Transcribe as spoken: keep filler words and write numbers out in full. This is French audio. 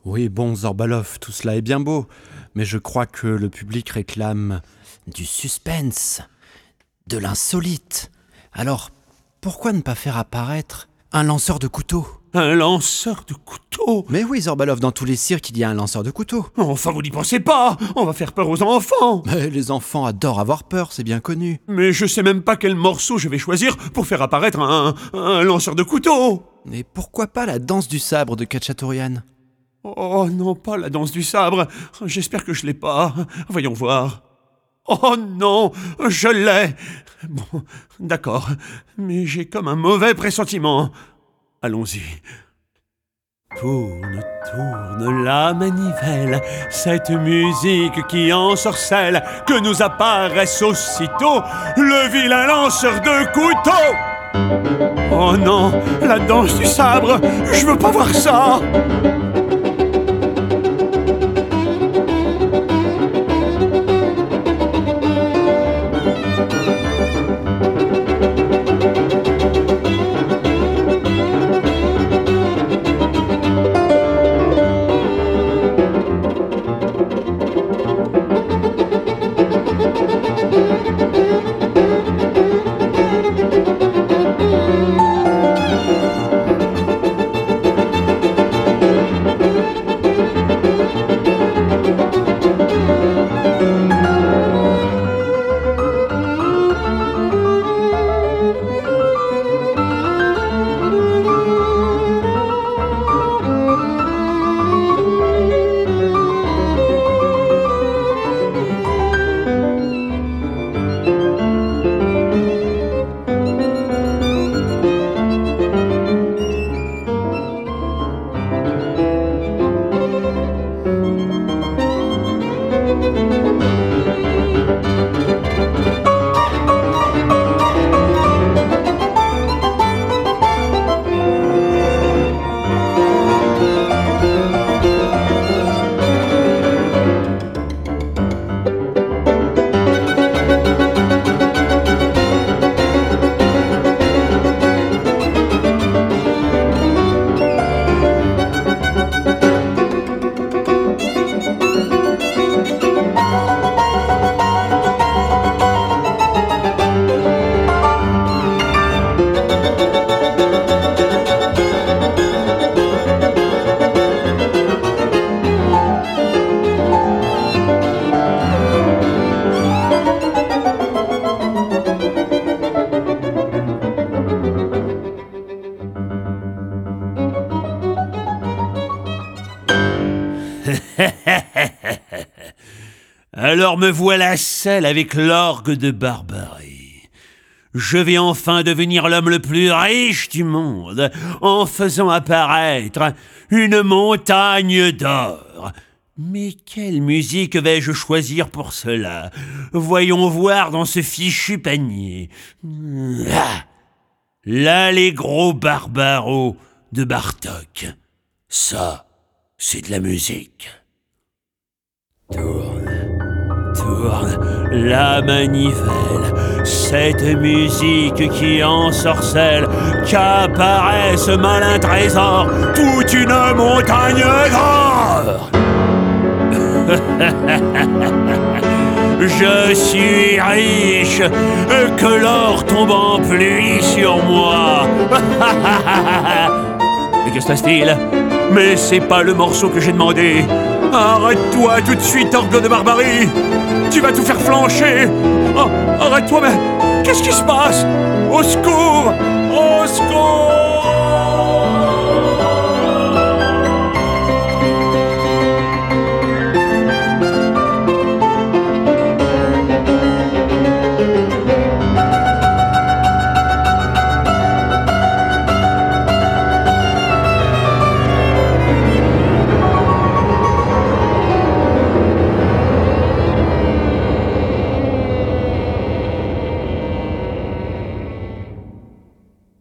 Oui, bon, Zorbalov, tout cela est bien beau, mais je crois que le public réclame du suspense, de l'insolite. Alors, pourquoi ne pas faire apparaître un lanceur de couteaux ? Un lanceur de couteaux ? Mais oui, Zorbalov, dans tous les cirques, il y a un lanceur de couteaux. Enfin, vous n'y pensez pas. On va faire peur aux enfants. Mais les enfants adorent avoir peur, c'est bien connu. Mais je sais même pas quel morceau je vais choisir pour faire apparaître un, un lanceur de couteaux. Et pourquoi pas la danse du sabre de Khatchatourian ? Oh non, pas la danse du sabre. J'espère que je l'ai pas. Voyons voir. Oh non, je l'ai. Bon, d'accord, mais j'ai comme un mauvais pressentiment. Allons-y. Tourne, tourne la manivelle, cette musique qui ensorcelle, que nous apparaisse aussitôt le vilain lanceur de couteaux. Oh non, la danse du sabre, je veux pas voir ça. Alors me voilà seul avec l'orgue de Barbarie. Je vais enfin devenir l'homme le plus riche du monde en faisant apparaître une montagne d'or. Mais quelle musique vais-je choisir pour cela? Voyons voir dans ce fichu panier. Ah, l'Allegro Barbaro de Bartók. Ça, c'est de la musique. Tourne, tourne la manivelle, cette musique qui ensorcelle, qu'apparaît ce malin trésor, toute une montagne d'or. Je suis riche, que l'or tombe en pluie sur moi. Mais que se passe-t-il? Mais c'est pas le morceau que j'ai demandé. Arrête-toi tout de suite, orgue de Barbarie. Tu vas tout faire flancher. Oh, arrête-toi, mais qu'est-ce qui se passe? Au secours! Au secours!